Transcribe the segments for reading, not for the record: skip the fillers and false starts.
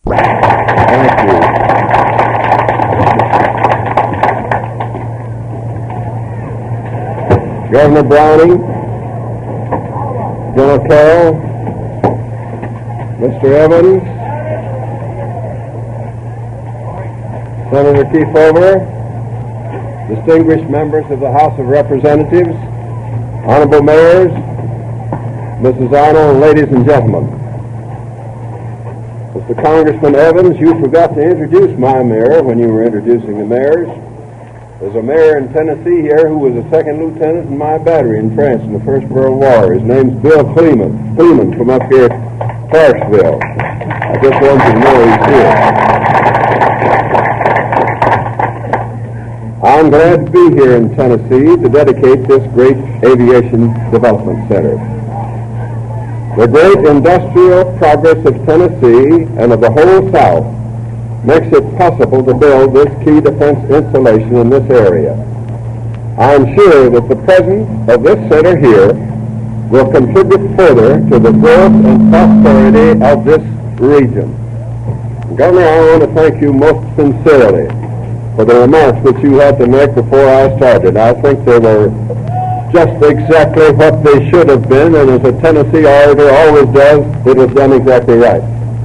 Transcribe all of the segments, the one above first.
Thank you. Governor Browning, General Carroll, Mr. Evans, Senator Kefauver, distinguished members of the House of Representatives, honorable mayors, Mrs. Arnold, ladies and gentlemen. Mr. Congressman Evans, you forgot to introduce my mayor when you were introducing the mayors. There's a mayor in Tennessee here who was a second lieutenant in my battery in France in the First World War. His name's Bill Kleeman from up here at Clarksville. I just wanted you to know he's here. I'm glad to be here in Tennessee to dedicate this great aviation development center. The great industrial progress of Tennessee and of the whole South makes it possible to build this key defense installation in this area. I'm sure that the presence of this center here will contribute further to the growth and prosperity of this region. Governor, I want to thank you most sincerely for the remarks that you had to make before I started. I think they were just exactly what they should have been, and as a Tennessee orator always does, it was done exactly right.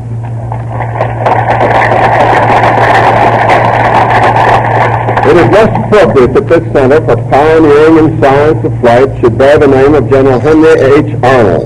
It is most appropriate that this center for pioneering in science of flight should bear the name of General Henry H. Arnold.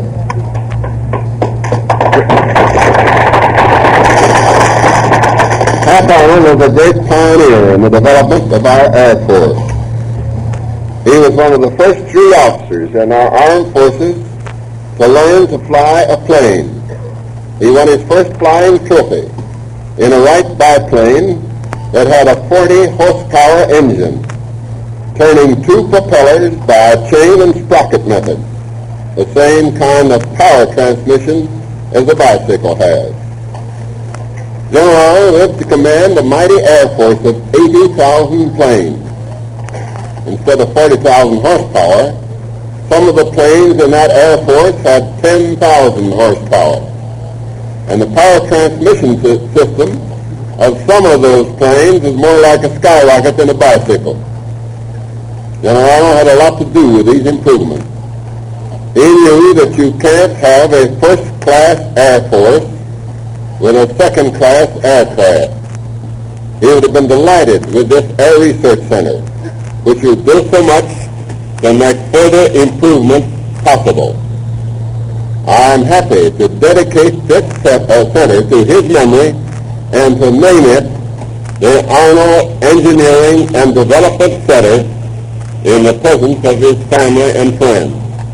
Hap Arnold was a great pioneer in the development of our Air Force. He was one of the first 3 officers in our armed forces to learn to fly a plane. He won his first flying trophy in a Wright biplane that had a 40-horsepower engine, turning 2 propellers by a chain and sprocket method, the same kind of power transmission as a bicycle has. General Arnold lived to command a mighty Air Force of 80,000 planes. Instead of 40,000 horsepower, some of the planes in that Air Force had 10,000 horsepower. And the power transmission system of some of those planes is more like a skyrocket than a bicycle. General Arnold had a lot to do with these improvements. He knew that you can't have a first-class Air Force with a second-class aircraft. He would have been delighted with this Air Research Center, which will do so much to make further improvement possible. I'm happy to dedicate this center to his memory and to name it the Arnold Engineering and Development Center in the presence of his family and friends.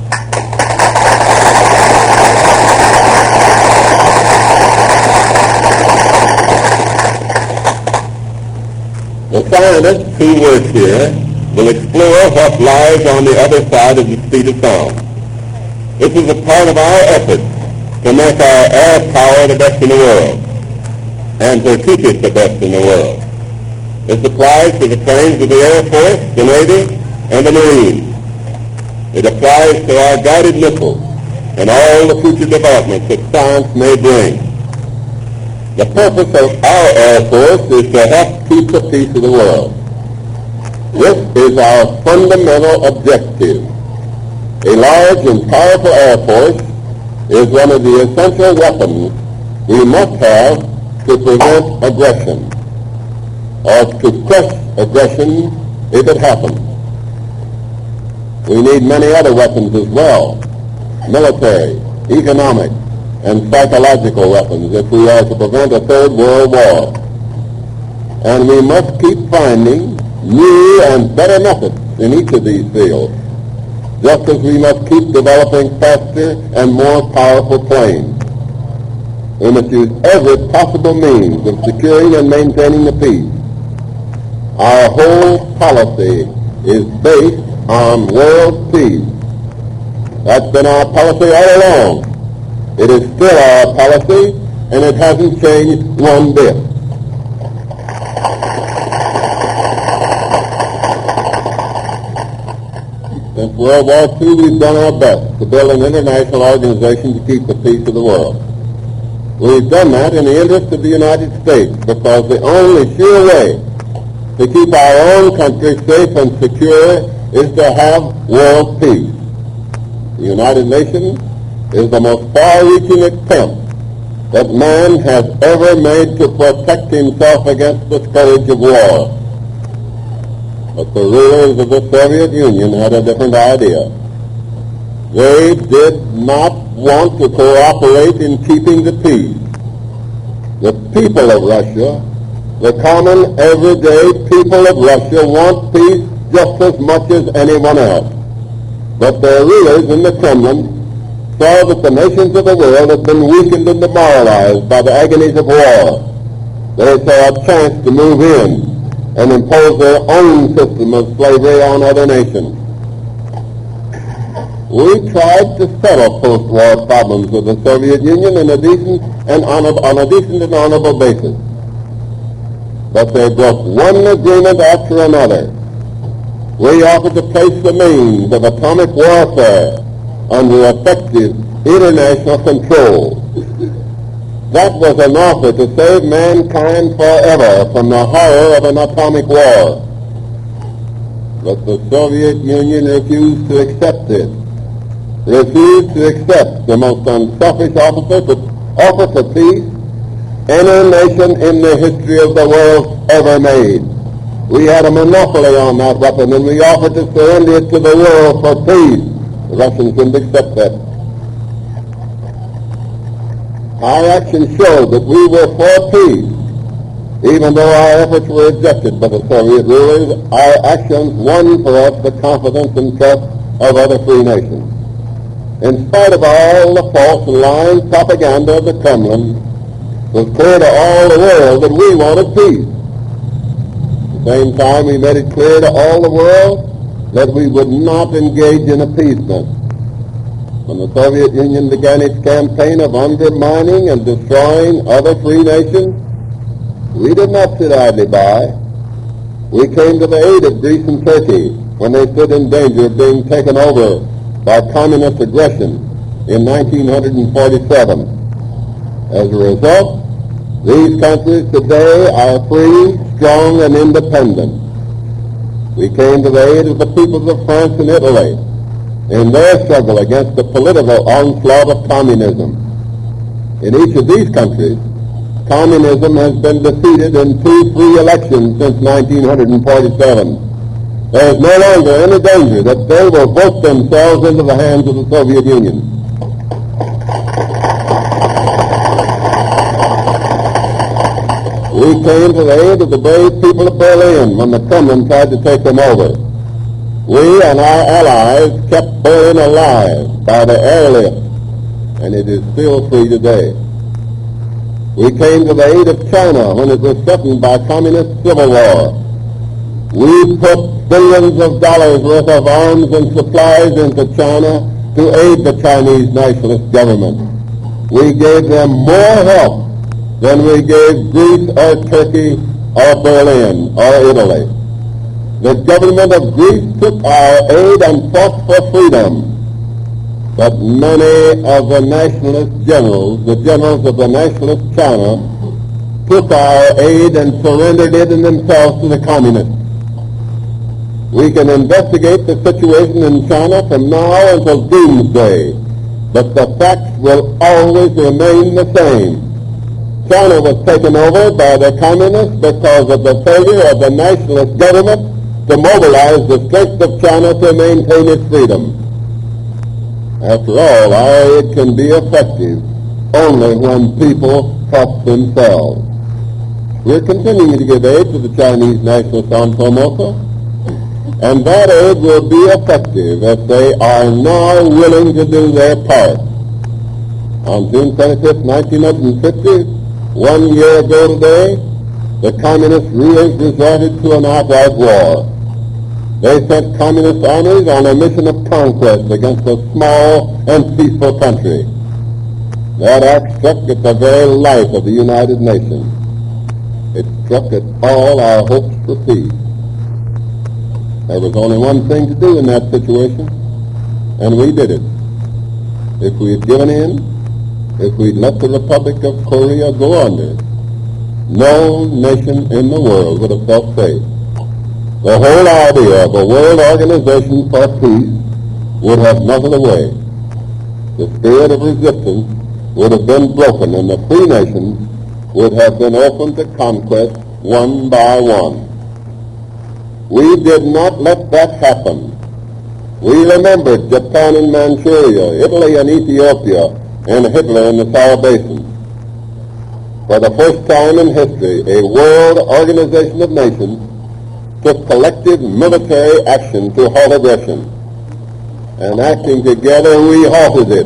The scientists who work here will explore what lies on the other side of the speed of sound. This is a part of our effort to make our air power the best in the world and to keep it the best in the world. This applies to the planes of the Air Force, the Navy, and the Marines. It applies to our guided missiles and all the future developments that science may bring. The purpose of our Air Force is to help keep the peace of the world. This is our fundamental objective. A large and powerful Air Force is one of the essential weapons we must have to prevent aggression, or to crush aggression if it happens. We need many other weapons as well, military, economic, and psychological weapons if we are to prevent a third world war. And we must keep finding new and better methods in each of these fields, just as we must keep developing faster and more powerful planes. We must use every possible means of securing and maintaining the peace. Our whole policy is based on world peace. That's been our policy all along. It is still our policy, and it hasn't changed one bit. Since World War II, we've done our best to build an international organization to keep the peace of the world. We've done that in the interest of the United States because the only sure way to keep our own country safe and secure is to have world peace. The United Nations is the most far-reaching attempt that man has ever made to protect himself against the scourge of war. But the rulers of the Soviet Union had a different idea. They did not want to cooperate in keeping the peace. The people of Russia, the common everyday people of Russia, want peace just as much as anyone else. But their rulers in the Kremlin saw that the nations of the world had been weakened and demoralized by the agonies of war. They saw a chance to move in and impose their own system of slavery on other nations. We tried to settle post-war problems with the Soviet Union on a decent and honorable basis. But they broke one agreement after another. We offered to place the means of atomic warfare under effective international control. That was an offer to save mankind forever from the horror of an atomic war. But the Soviet Union refused to accept it. Refused to accept the most unselfish offer for peace any nation in the history of the world ever made. We had a monopoly on that weapon, and we offered to surrender it to the world for peace. The Russians didn't accept that. Our actions showed that we were for peace. Even though our efforts were rejected by the Soviet rulers, our actions won for us the confidence and trust of other free nations. In spite of all the false and lying propaganda of the Kremlin, it was clear to all the world that we wanted peace. At the same time, we made it clear to all the world that we would not engage in appeasement. When the Soviet Union began its campaign of undermining and destroying other free nations, we did not sit idly by. We came to the aid of Greece and Turkey when they stood in danger of being taken over by communist aggression in 1947. As a result, these countries today are free, strong, and independent. We came to the aid of the peoples of France and Italy in their struggle against the political onslaught of communism. In each of these countries, communism has been defeated in 2 free elections since 1947. There is no longer any danger that they will vote themselves into the hands of the Soviet Union. We came to the aid of the brave people of Berlin when the Kremlin tried to take them over. We and our allies kept Berlin alive by the airlift, and it is still free today. We came to the aid of China when it was threatened by communist civil war. We put billions of dollars worth of arms and supplies into China to aid the Chinese nationalist government. We gave them more help than we gave Greece or Turkey or Berlin or Italy. The government of Greece took our aid and fought for freedom. But many of the nationalist generals, the generals of the nationalist China, took our aid and surrendered it in themselves to the communists. We can investigate the situation in China from now until doomsday, but the facts will always remain the same. China was taken over by the communists because of the failure of the nationalist government to mobilize the strength of China to maintain its freedom. After all, our aid can be effective only when people trust themselves. We're continuing to give aid to the Chinese nationalists on Formosa, and that aid will be effective if they are now willing to do their part. On June 25, 1950, 1 year ago today, the communist rulers resorted to an outright war. They sent communist armies on a mission of conquest against a small and peaceful country. That act struck at the very life of the United Nations. It struck at all our hopes for peace. There was only one thing to do in that situation, and we did it. If we had given in, if we let the Republic of Korea go under, no nation in the world would have felt safe. The whole idea of a world organization for peace would have melted away. The spirit of resistance would have been broken, and the free nations would have been open to conquest one by one. We did not let that happen. We remembered Japan and Manchuria, Italy and Ethiopia, and Hitler in the Sour Basin. For the first time in history, a world organization of nations took collective military action to halt aggression. And acting together, we halted it.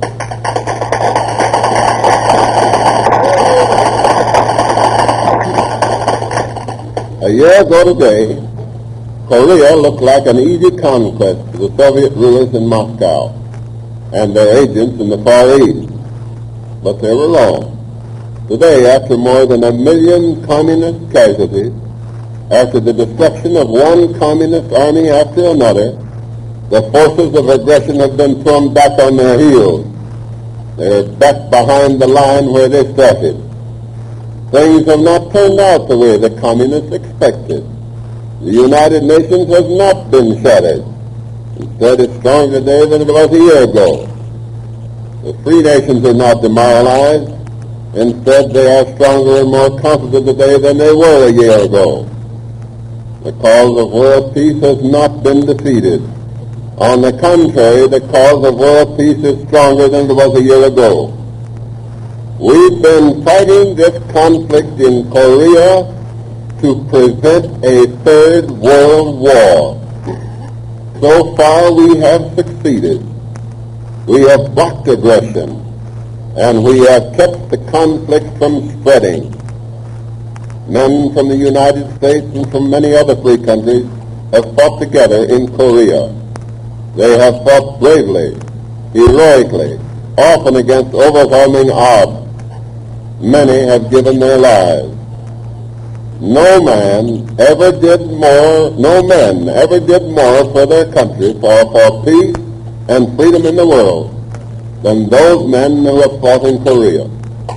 A year ago today, Korea looked like an easy conquest to the Soviet rulers in Moscow and their agents in the Far East. But they were wrong. Today, after more than 1 million communist casualties, after the destruction of one communist army after another, the forces of aggression have been thrown back on their heels. They are back behind the line where they started. Things have not turned out the way the communists expected. The United Nations has not been shattered. Instead, it's stronger today than it was a year ago. The free nations are not demoralized. Instead, they are stronger and more confident today than they were a year ago. The cause of world peace has not been defeated. On the contrary, the cause of world peace is stronger than it was a year ago. We've been fighting this conflict in Korea to prevent a third world war. So far we have succeeded. We have blocked aggression, and we have kept the conflict from spreading. Men from the United States and from many other free countries have fought together in Korea. They have fought bravely, heroically, often against overwhelming odds. Many have given their lives. No men ever did more for their country, for peace and freedom in the world, than those men who have fought in Korea.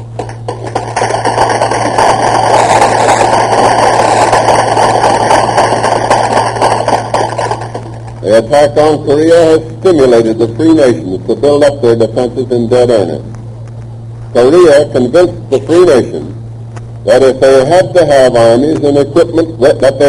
The attack on Korea has stimulated the free nations to build up their defenses in dead earnest. Korea convinced the free nations that if they had to have armies and equipment,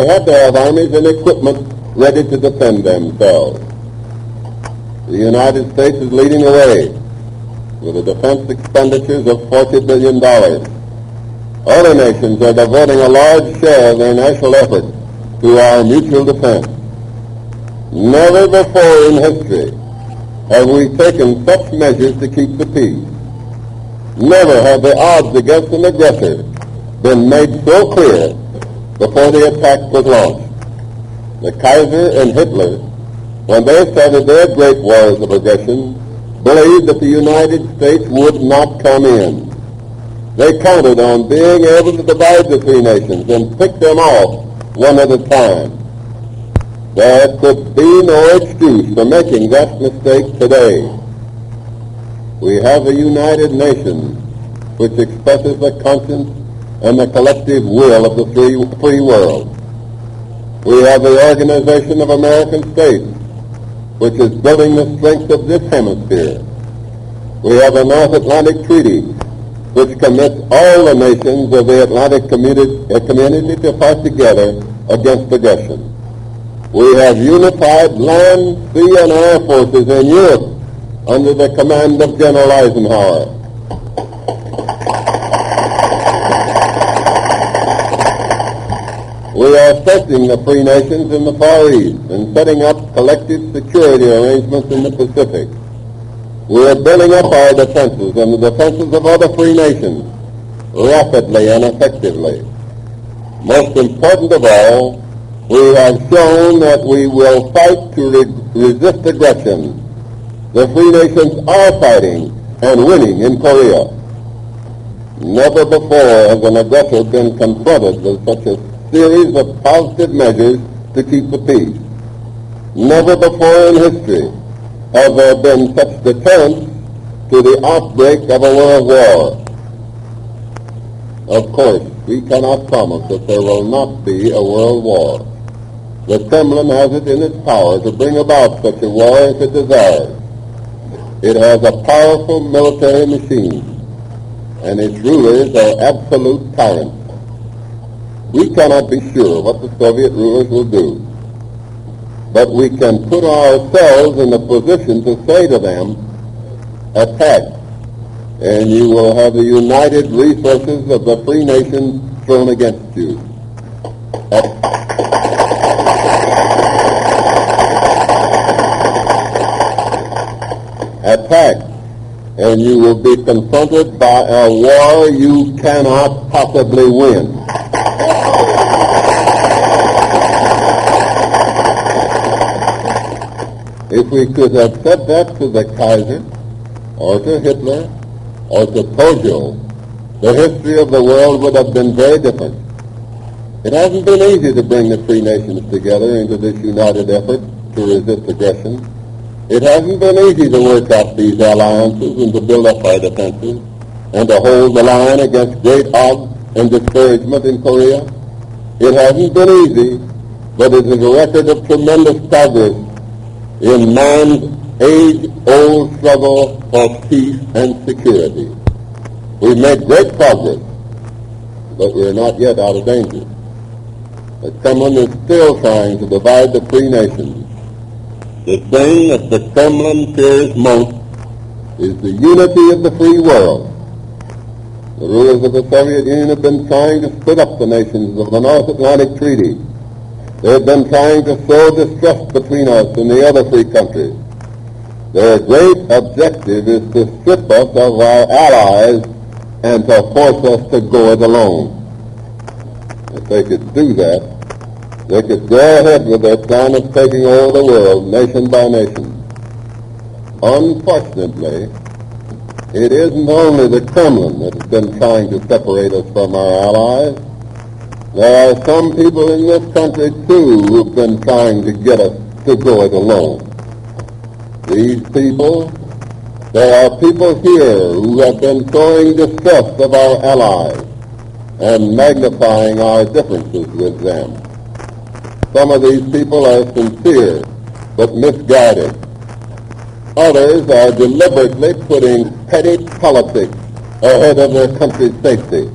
ready to defend themselves. The United States is leading the way with the defense expenditures of $40 billion. Other nations are devoting a large share of their national effort to our mutual defense. Never before in history have we taken such measures to keep the peace. Never have the odds against an aggressor been made so clear before the attack was launched. The Kaiser and Hitler, when they started their great wars of aggression, believed that the United States would not come in. They counted on being able to divide the three nations and pick them off one at a time. There could be no excuse for making that mistake today. We have a United Nations which expresses the conscience and the collective will of the free world. We have the Organization of American States, which is building the strength of this hemisphere. We have a North Atlantic Treaty, which commits all the nations of the Atlantic community to fight together against aggression. We have unified land, sea, and air forces in Europe under the command of General Eisenhower. We are strengthening the free nations in the Far East and setting up collective security arrangements in the Pacific. We are building up our defenses and the defenses of other free nations rapidly and effectively. Most important of all, we have shown that we will fight to resist aggression. The free nations are fighting and winning in Korea. Never before has an aggressor been confronted with such a series of positive measures to keep the peace. Never before in history have there been such deterrence to the outbreak of a world war. Of course, we cannot promise that there will not be a world war. The Kremlin has it in its power to bring about such a war if it desires. It has a powerful military machine, and its rulers are absolute tyrants. We cannot be sure what the Soviet rulers will do, but we can put ourselves in a position to say to them, attack, and you will have the united resources of the free nations thrown against you. Attack, and you will be confronted by a war you cannot possibly win. If we could have said that to the Kaiser, or to Hitler, or to Tojo, the history of the world would have been very different. It hasn't been easy to bring the free nations together into this united effort to resist aggression. It hasn't been easy to work out these alliances and to build up our defenses and to hold the line against great odds and discouragement in Korea. It hasn't been easy, but it is a record of tremendous progress in man's age-old struggle for peace and security. We've made great progress, but we're not yet out of danger. The Kremlin is still trying to divide the free nations. The thing that the Kremlin fears most is the unity of the free world. The rulers of the Soviet Union have been trying to split up the nations of the North Atlantic Treaty. They have been trying to sow distrust between us and the other free countries. Their great objective is to strip us of our allies and to force us to go it alone. If they could do that, they could go ahead with their plan of taking over the world nation by nation. Unfortunately, it isn't only the Kremlin that has been trying to separate us from our allies. There are some people in this country, too, who've been trying to get us to go it alone. These people, there are people here who have been sowing distrust of our allies and magnifying our differences with them. Some of these people are sincere, but misguided. Others are deliberately putting petty politics ahead of their country's safety.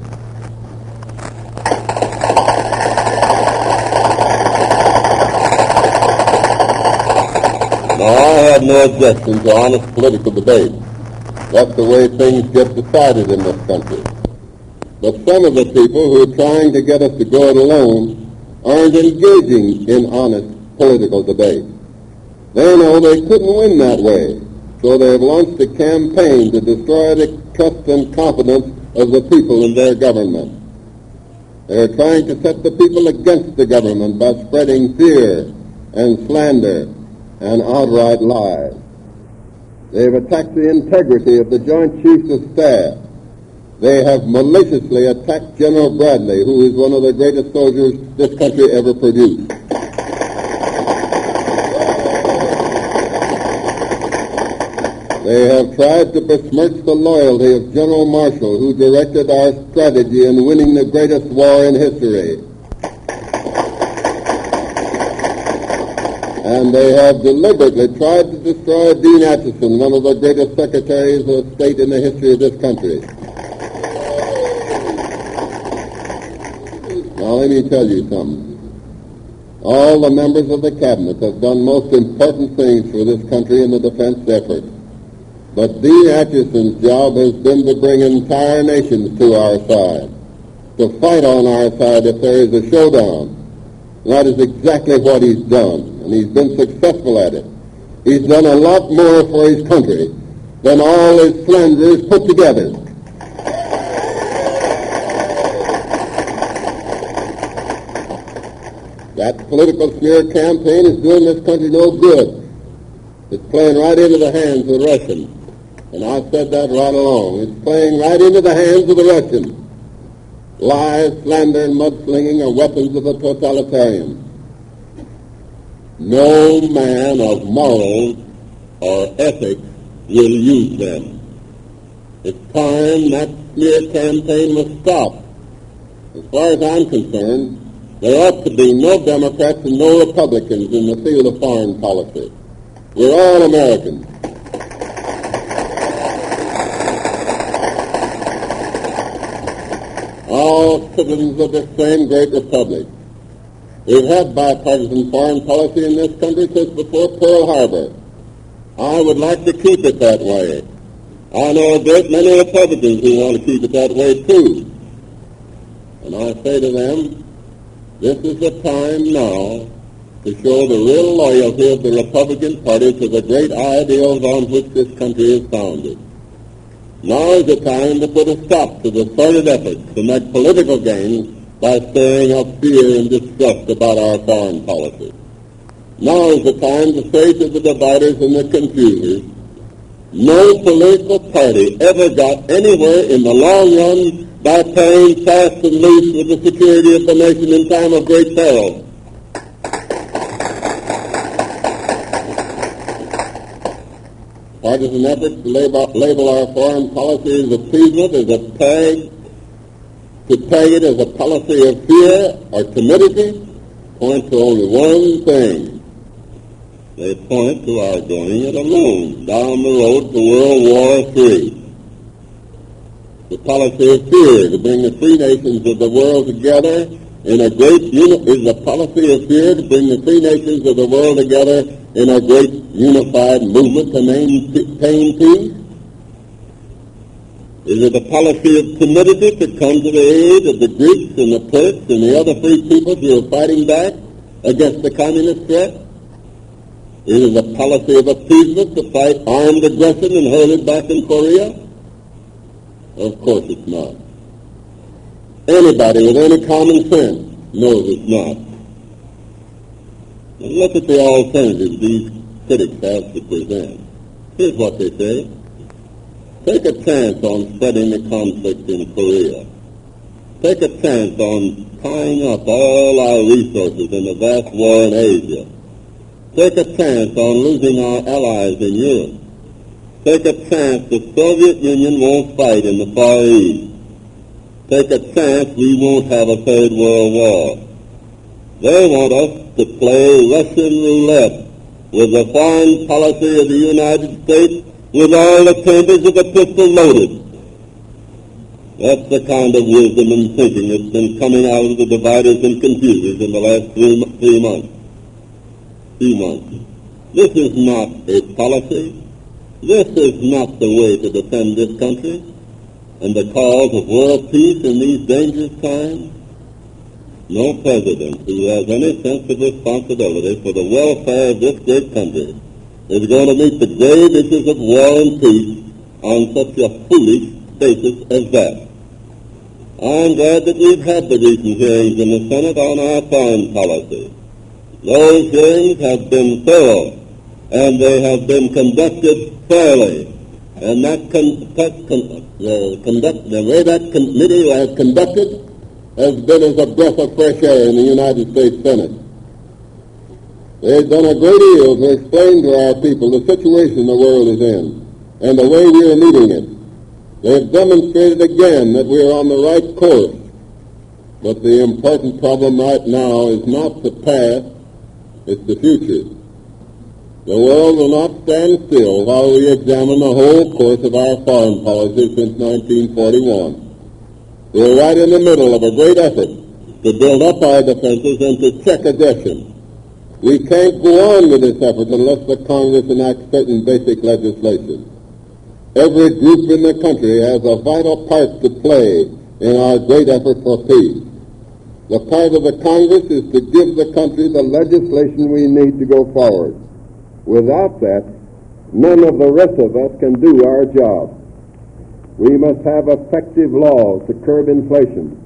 Now, I have no objection to honest political debate. That's the way things get decided in this country. But some of the people who are trying to get us to go it alone aren't engaging in honest political debate. They know they couldn't win that way, so they have launched a campaign to destroy the trust and confidence of the people in their government. They are trying to set the people against the government by spreading fear and slander and outright lies. They have attacked the integrity of the Joint Chiefs of Staff. They have maliciously attacked General Bradley, who is one of the greatest soldiers this country ever produced. They have tried to besmirch the loyalty of General Marshall, who directed our strategy in winning the greatest war in history. And they have deliberately tried to destroy Dean Acheson, one of the greatest secretaries of state in the history of this country. Now, let me tell you something. All the members of the cabinet have done most important things for this country in the defense effort. But Dean Acheson's job has been to bring entire nations to our side, to fight on our side if there is a showdown. And that is exactly what he's done, and he's been successful at it. He's done a lot more for his country than all his slanderers put together. That political smear campaign is doing this country no good. It's playing right into the hands of the Russians. And I've said that right along. It's playing right into the hands of the Russians. Lies, slander, and mudslinging are weapons of the totalitarians. No man of morals or ethics will use them. It's time that smear campaign must stop. As far as I'm concerned, there ought to be no Democrats and no Republicans in the field of foreign policy. We're all Americans. All citizens of this same great republic. We've had bipartisan foreign policy in this country since before Pearl Harbor. I would like to keep it that way. I know a great many Republicans who want to keep it that way too. And I say to them, this is the time now to show the real loyalty of the Republican Party to the great ideals on which this country is founded. Now is the time to put a stop to the sordid efforts to make political gains by stirring up fear and distrust about our foreign policy. Now is the time to say to the dividers and the confusers, no political party ever got anywhere in the long run by playing fast and loose with the security of the nation in time of great peril. Partisan efforts to label our foreign policy as appeasement, as a tag, to tag it as a policy of fear or timidity, point to only one thing. They point to our going it alone down the road to World War III. The policy of fear to bring the free nations of the world together in a great is the policy of fear to bring the free nations of the world together in a great unified movement to maintain peace. Is it a policy of timidity to come to the aid of the Greeks and the Turks and the other free peoples who are fighting back against the communist threat? Is it a policy of appeasement to fight armed aggression and hurl it back in Korea? Of course it's not. Anybody with any common sense knows it's not. Now look at the alternatives these critics have to present. Here's what they say. Take a chance on spreading the conflict in Korea. Take a chance on tying up all our resources in the vast war in Asia. Take a chance on losing our allies in Europe. Take a chance the Soviet Union won't fight in the Far East. Take a chance we won't have a third world war. They want us to play Russian roulette with the foreign policy of the United States with all the chambers of the pistol loaded. That's the kind of wisdom and thinking that's been coming out of the dividers and confusers in the last 3 months. This is not a policy. This is not the way to defend this country and the cause of world peace in these dangerous times. No president who has any sense of responsibility for the welfare of this great country is going to meet the grave issues of war and peace on such a foolish basis as that. I'm glad that we've had the recent hearings in the Senate on our foreign policy. Those hearings have been thorough, and they have been conducted fairly. And the way that committee has conducted has been as a breath of fresh air in the United States Senate. They've done a great deal to explain to our people the situation the world is in and the way we are meeting it. They've demonstrated again that we are on the right course. But the important problem right now is not the past, it's the future. The world will not stand still while we examine the whole course of our foreign policy since 1941. We're right in the middle of a great effort to build up our defenses and to check aggression. We can't go on with this effort unless the Congress enacts certain basic legislation. Every group in the country has a vital part to play in our great effort for peace. The part of the Congress is to give the country the legislation we need to go forward. Without that, none of the rest of us can do our job. We must have effective laws to curb inflation.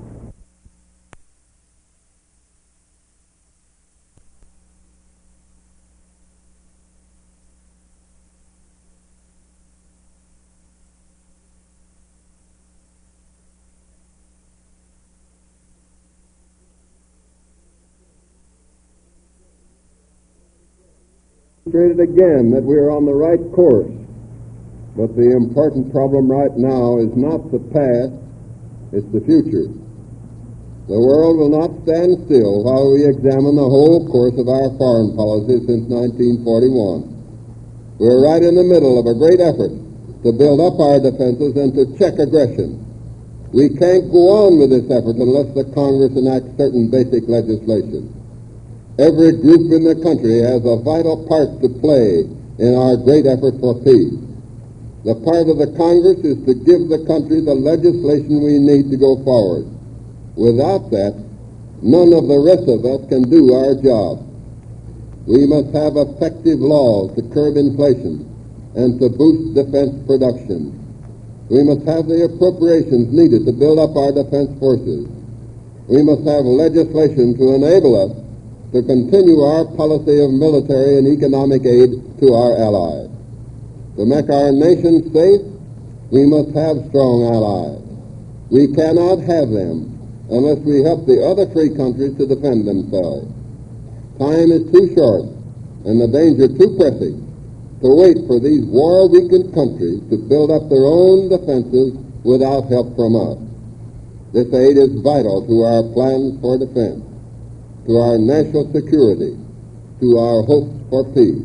Demonstrated again that we are on the right course. But the important problem right now is not the past, it's the future. The world will not stand still while we examine the whole course of our foreign policy since 1941. We're right in the middle of a great effort to build up our defenses and to check aggression. We can't go on with this effort unless the Congress enacts certain basic legislation. Every group in the country has a vital part to play in our great effort for peace. The part of the Congress is to give the country the legislation we need to go forward. Without that, none of the rest of us can do our job. We must have effective laws to curb inflation and to boost defense production. We must have the appropriations needed to build up our defense forces. We must have legislation to enable us to continue our policy of military and economic aid to our allies. To make our nation safe, we must have strong allies. We cannot have them unless we help the other free countries to defend themselves. Time is too short and the danger too pressing to wait for these war-weakened countries to build up their own defenses without help from us. This aid is vital to our plans for defense, to our national security, to our hopes for peace.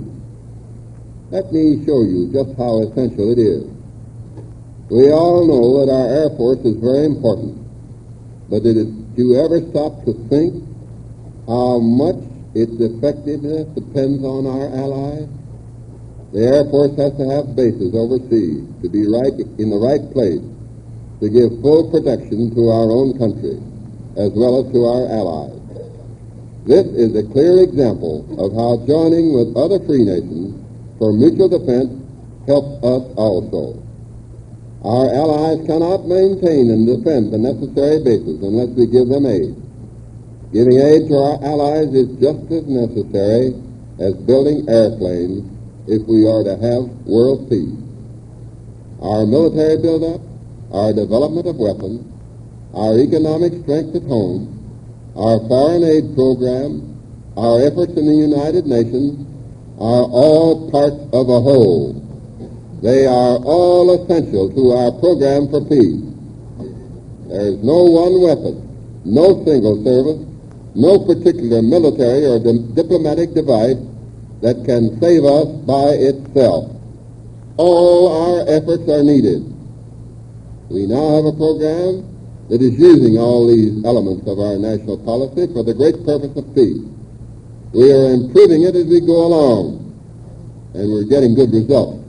Let me show you just how essential it is. We all know that our Air Force is very important, but did you ever stop to think how much its effectiveness depends on our allies? The Air Force has to have bases overseas to be right in the right place to give full protection to our own country as well as to our allies. This is a clear example of how joining with other free nations for mutual defense helps us also. Our allies cannot maintain and defend the necessary bases unless we give them aid. Giving aid to our allies is just as necessary as building airplanes if we are to have world peace. Our military buildup, our development of weapons, our economic strength at home, our foreign aid program, our efforts in the United Nations are all parts of a whole. They are all essential to our program for peace. There is no one weapon, no single service, no particular military or diplomatic device that can save us by itself. All our efforts are needed. We now have a program that is using all these elements of our national policy for the great purpose of peace. We are improving it as we go along, and we're getting good results.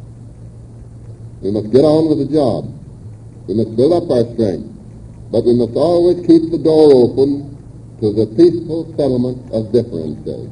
We must get on with the job. We must build up our strength, but we must always keep the door open to the peaceful settlement of differences.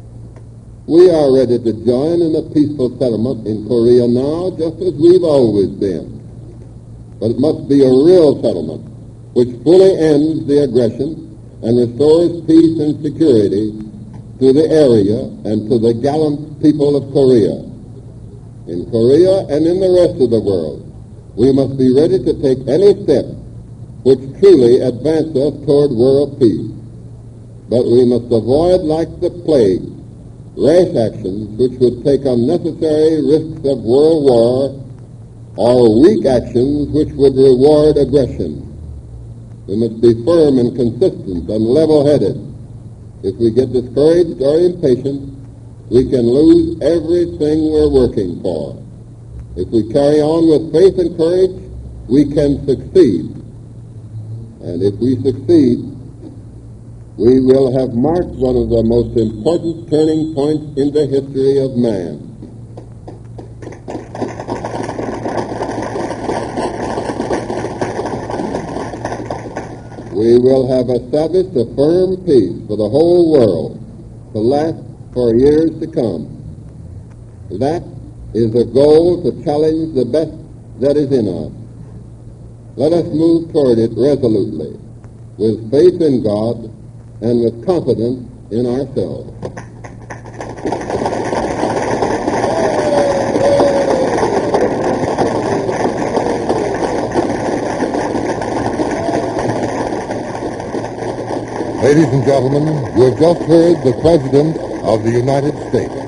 We are ready to join in a peaceful settlement in Korea now, just as we've always been. But it must be a real settlement, which fully ends the aggression and restores peace and security to the area and to the gallant people of Korea. In Korea and in the rest of the world, we must be ready to take any step which truly advance us toward world peace. But we must avoid, like the plague, rash actions which would take unnecessary risks of world war or weak actions which would reward aggression. We must be firm and consistent and level-headed. If we get discouraged or impatient, we can lose everything we're working for. If we carry on with faith and courage, we can succeed. And if we succeed, we will have marked one of the most important turning points in the history of man. We will have established a firm peace for the whole world to last for years to come. That is a goal to challenge the best that is in us. Let us move toward it resolutely, with faith in God and with confidence in ourselves. Ladies and gentlemen, you have just heard the President of the United States.